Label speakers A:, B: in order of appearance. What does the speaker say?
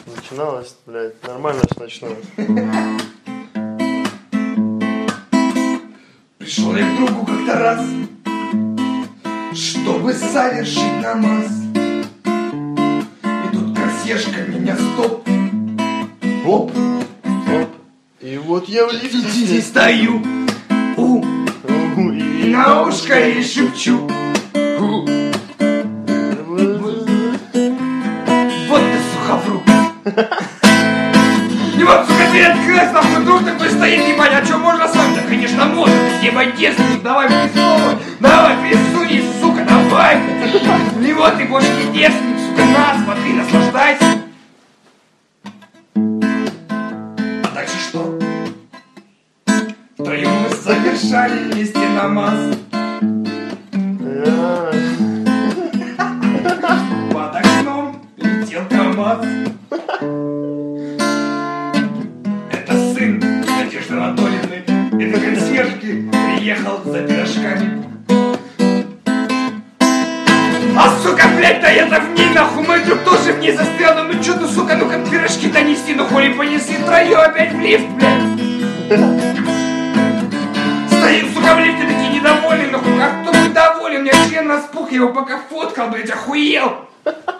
A: Начиналось, блядь, нормально ж начиналось.
B: Пришел я к другу как-то раз, чтобы совершить намаз. И тут консьержка меня стоп. Оп,
A: Оп. И вот я в лифте
B: здесь стою. И на ушко ей шепчу. Вот ты, сухофрук. И вот, сука, дверь открылась, нахуй друг такой стоит, ебать, а что, можно с вами? Да, конечно, можно, ты ебать, девственник, давай присовывай, давай присунись, сука, давай. И вот ты больше не девственник, сука, на, смотри, наслаждайся. А дальше что? Втроем мы совершали вместе намаз. Под окном летел КамАЗ. Это сын Надежды Анатольевны. Это консьержки приехал за пирожками. А сука, блядь, да я-то в ней нахуй, мой друг тоже в ней застрял. Ну чё ты, сука, ну-ка пирожки-то неси, ну хули понеси втроём опять в лифт, блядь. Стоим, сука, в лифте такие недовольные, нахуй, как кто недоволен, у меня член распух, я его пока фоткал, блядь, охуел.